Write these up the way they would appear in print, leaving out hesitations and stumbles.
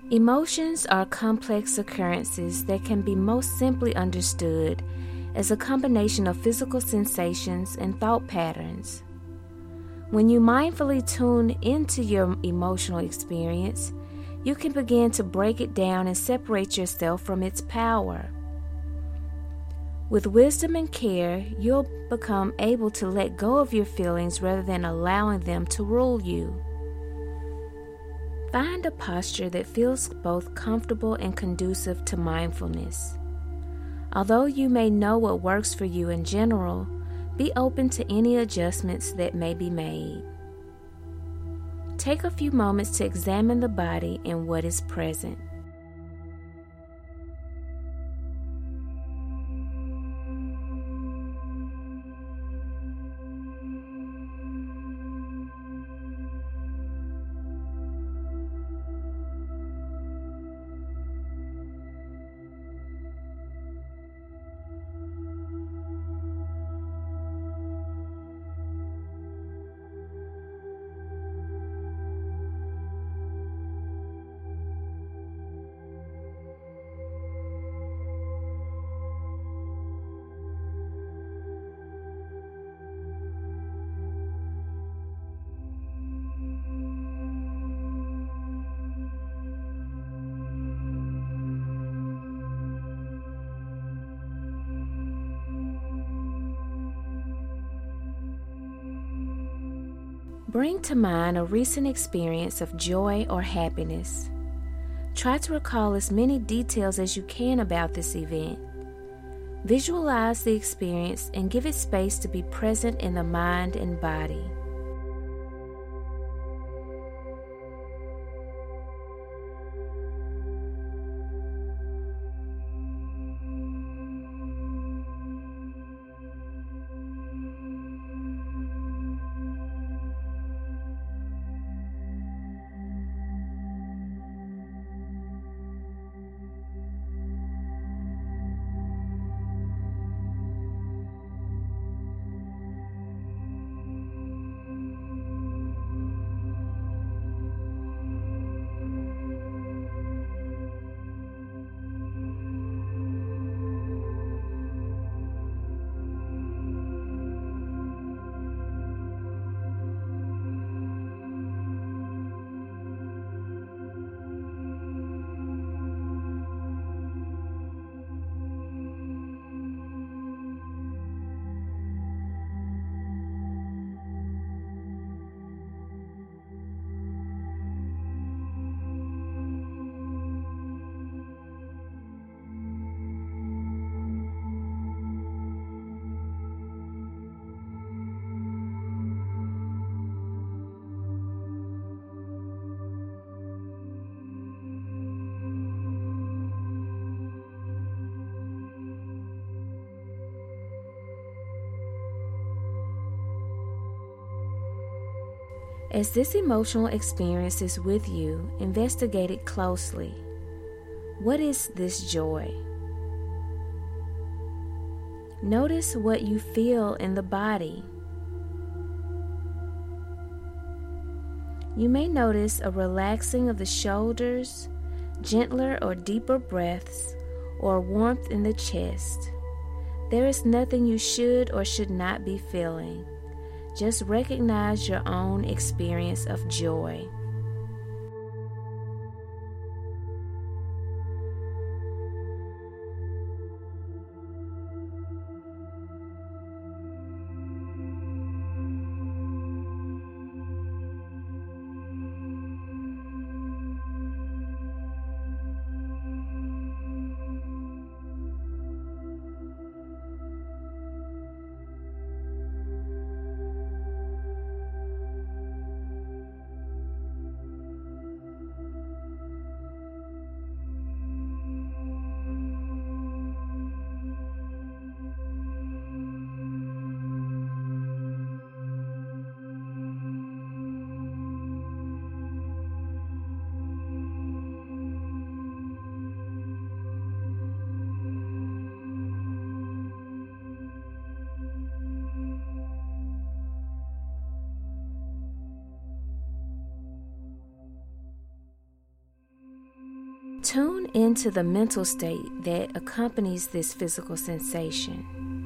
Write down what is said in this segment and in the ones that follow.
Emotions are complex occurrences that can be most simply understood as a combination of physical sensations and thought patterns. When you mindfully tune into your emotional experience, you can begin to break it down and separate yourself from its power. With wisdom and care, you'll become able to let go of your feelings rather than allowing them to rule you. Find a posture that feels both comfortable and conducive to mindfulness. Although you may know what works for you in general, be open to any adjustments that may be made. Take a few moments to examine the body and what is present. Bring to mind a recent experience of joy or happiness. Try to recall as many details as you can about this event. Visualize the experience and give it space to be present in the mind and body. As this emotional experience is with you, investigate it closely. What is this joy? Notice what you feel in the body. You may notice a relaxing of the shoulders, gentler or deeper breaths, or warmth in the chest. There is nothing you should or should not be feeling. Just recognize your own experience of joy. Tune into the mental state that accompanies this physical sensation.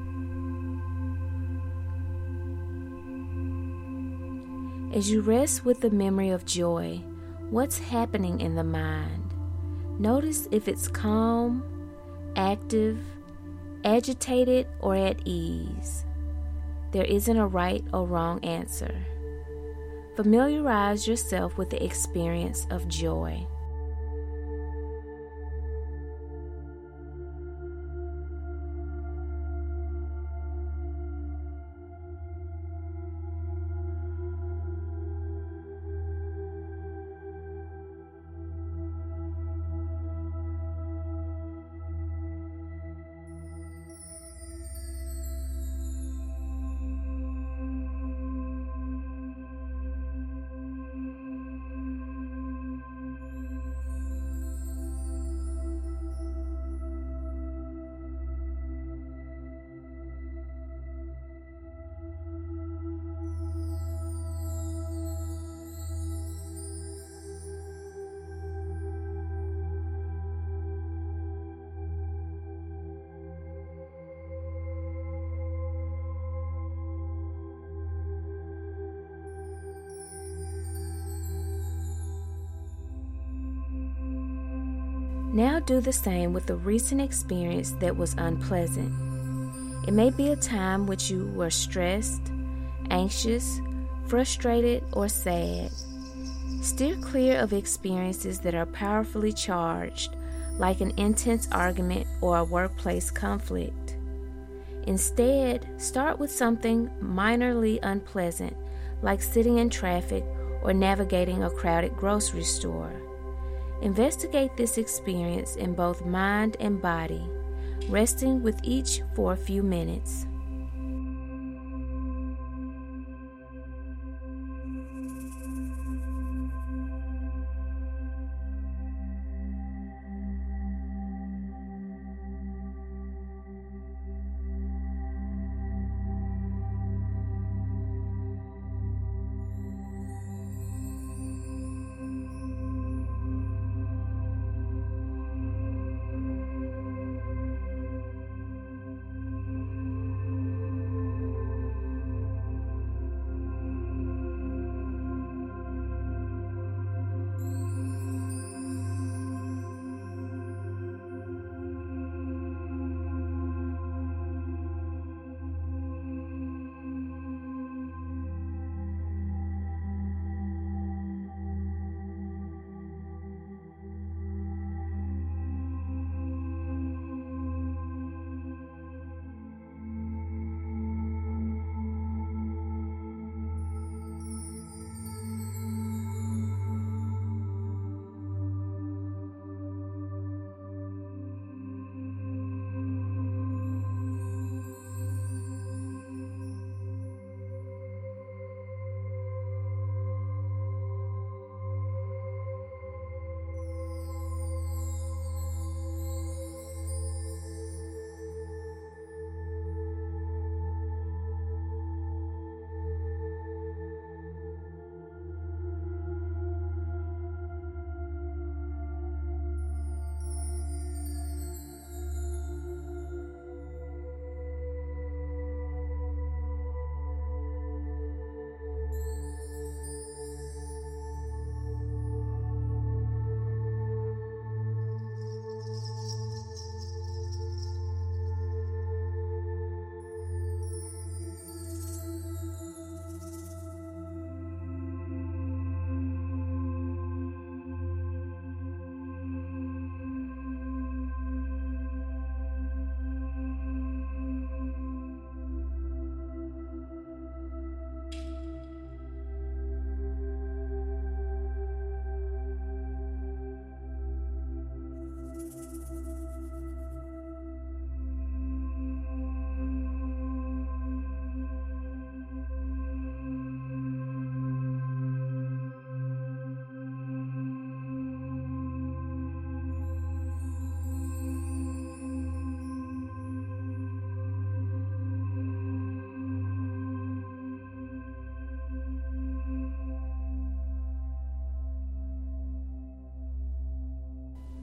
As you rest with the memory of joy, what's happening in the mind? Notice if it's calm, active, agitated, or at ease. There isn't a right or wrong answer. Familiarize yourself with the experience of joy. Now do the same with a recent experience that was unpleasant. It may be a time which you were stressed, anxious, frustrated, or sad. Steer clear of experiences that are powerfully charged, like an intense argument or a workplace conflict. Instead, start with something minorly unpleasant, like sitting in traffic or navigating a crowded grocery store. Investigate this experience in both mind and body, resting with each for a few minutes.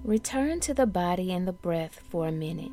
Return to the body and the breath for a minute.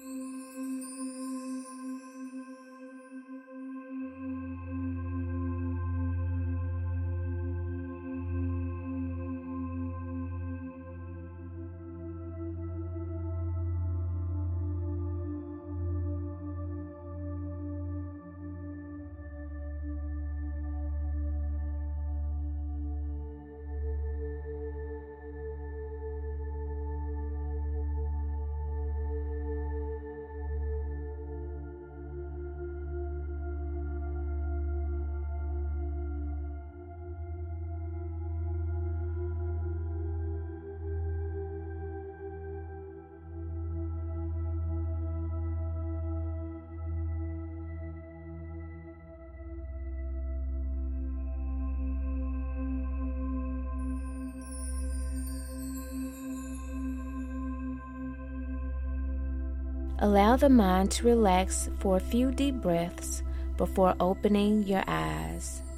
Allow the mind to relax for a few deep breaths before opening your eyes.